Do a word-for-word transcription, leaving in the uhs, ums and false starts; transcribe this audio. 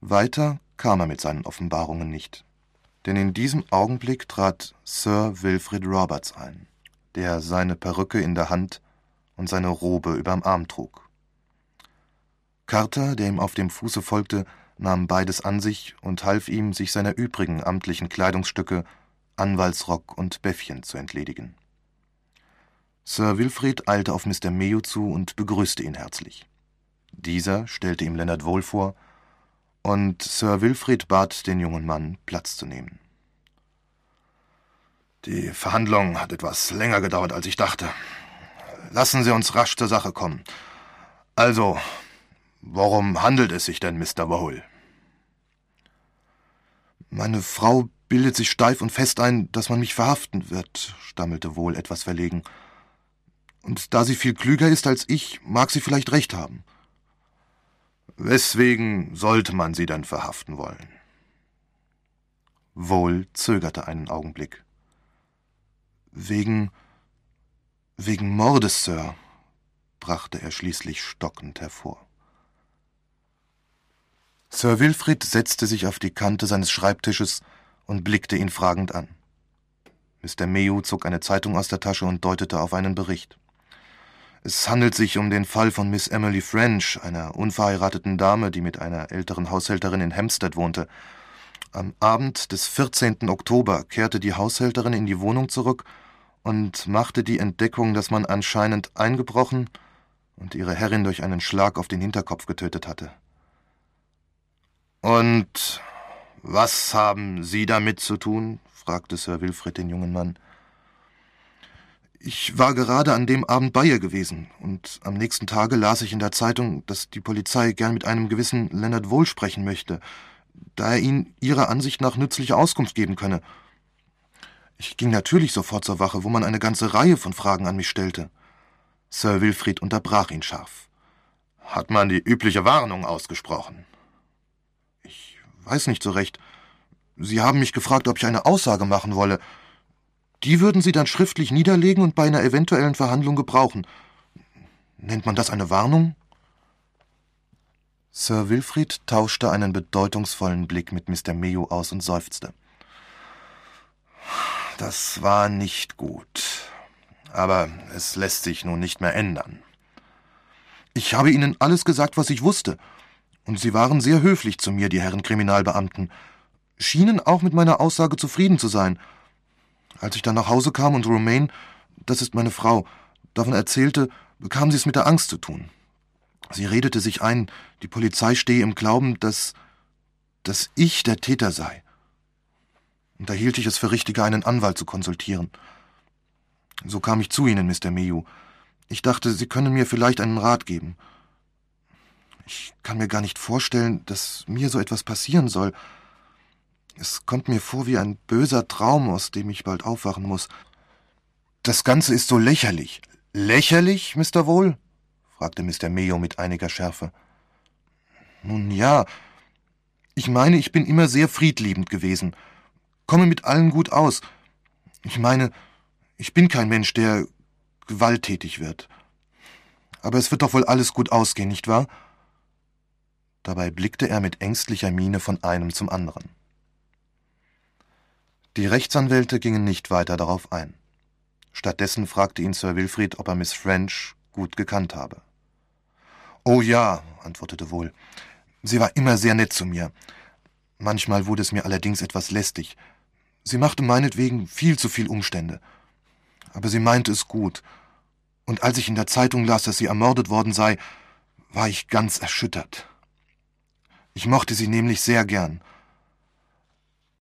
Weiter kam er mit seinen Offenbarungen nicht, denn in diesem Augenblick trat Sir Wilfrid Roberts ein, der seine Perücke in der Hand und seine Robe überm Arm trug. Carter, der ihm auf dem Fuße folgte, nahm beides an sich und half ihm, sich seiner übrigen amtlichen Kleidungsstücke, Anwaltsrock und Bäffchen, zu entledigen. Sir Wilfrid eilte auf Mister Mayo zu und begrüßte ihn herzlich. Dieser stellte ihm Leonard Vole vor, und Sir Wilfrid bat den jungen Mann, Platz zu nehmen. »Die Verhandlung hat etwas länger gedauert, als ich dachte. Lassen Sie uns rasch zur Sache kommen. Also, worum handelt es sich denn, Mister Vole?« »Meine Frau bildet sich steif und fest ein, dass man mich verhaften wird«, stammelte Vole etwas verlegen. »Und da sie viel klüger ist als ich, mag sie vielleicht recht haben.« »Weswegen sollte man sie dann verhaften wollen?« Vole zögerte einen Augenblick. »Wegen... wegen Mordes, Sir«, brachte er schließlich stockend hervor. Sir Wilfrid setzte sich auf die Kante seines Schreibtisches und blickte ihn fragend an. Mister Mayo zog eine Zeitung aus der Tasche und deutete auf einen Bericht. Es handelt sich um den Fall von Miss Emily French, einer unverheirateten Dame, die mit einer älteren Haushälterin in Hampstead wohnte. Am Abend des vierzehnten Oktober kehrte die Haushälterin in die Wohnung zurück und machte die Entdeckung, dass man anscheinend eingebrochen und ihre Herrin durch einen Schlag auf den Hinterkopf getötet hatte. »Und was haben Sie damit zu tun?« fragte Sir Wilfrid den jungen Mann. »Ich war gerade an dem Abend bei ihr gewesen, und am nächsten Tage las ich in der Zeitung, dass die Polizei gern mit einem gewissen Leonard Vole sprechen möchte, da er ihnen ihrer Ansicht nach nützliche Auskunft geben könne. Ich ging natürlich sofort zur Wache, wo man eine ganze Reihe von Fragen an mich stellte.« Sir Wilfrid unterbrach ihn scharf. »Hat man die übliche Warnung ausgesprochen?« »Ich weiß nicht so recht. Sie haben mich gefragt, ob ich eine Aussage machen wolle. Die würden Sie dann schriftlich niederlegen und bei einer eventuellen Verhandlung gebrauchen. Nennt man das eine Warnung?« Sir Wilfrid tauschte einen bedeutungsvollen Blick mit Mister Mayo aus und seufzte. »Das war nicht gut. Aber es lässt sich nun nicht mehr ändern. Ich habe Ihnen alles gesagt, was ich wusste. Und Sie waren sehr höflich zu mir, die Herren Kriminalbeamten. Schienen auch mit meiner Aussage zufrieden zu sein. Als ich dann nach Hause kam und Romaine, das ist meine Frau, davon erzählte, bekam sie es mit der Angst zu tun. Sie redete sich ein, die Polizei stehe im Glauben, dass, dass ich der Täter sei. Und da hielt ich es für richtiger, einen Anwalt zu konsultieren. So kam ich zu Ihnen, Mister Mayo. Ich dachte, Sie können mir vielleicht einen Rat geben. Ich kann mir gar nicht vorstellen, dass mir so etwas passieren soll. Es kommt mir vor wie ein böser Traum, aus dem ich bald aufwachen muss. Das Ganze ist so lächerlich.« »Lächerlich, Mister Vole?« fragte Mister Mayo mit einiger Schärfe. »Nun ja, ich meine, ich bin immer sehr friedliebend gewesen, komme mit allen gut aus. Ich meine, ich bin kein Mensch, der gewalttätig wird. Aber es wird doch wohl alles gut ausgehen, nicht wahr?« Dabei blickte er mit ängstlicher Miene von einem zum anderen. Die Rechtsanwälte gingen nicht weiter darauf ein. Stattdessen fragte ihn Sir Wilfrid, ob er Miss French gut gekannt habe. »Oh ja«, antwortete Vole, »sie war immer sehr nett zu mir. Manchmal wurde es mir allerdings etwas lästig. Sie machte meinetwegen viel zu viel Umstände. Aber sie meinte es gut. Und als ich in der Zeitung las, dass sie ermordet worden sei, war ich ganz erschüttert. Ich mochte sie nämlich sehr gern.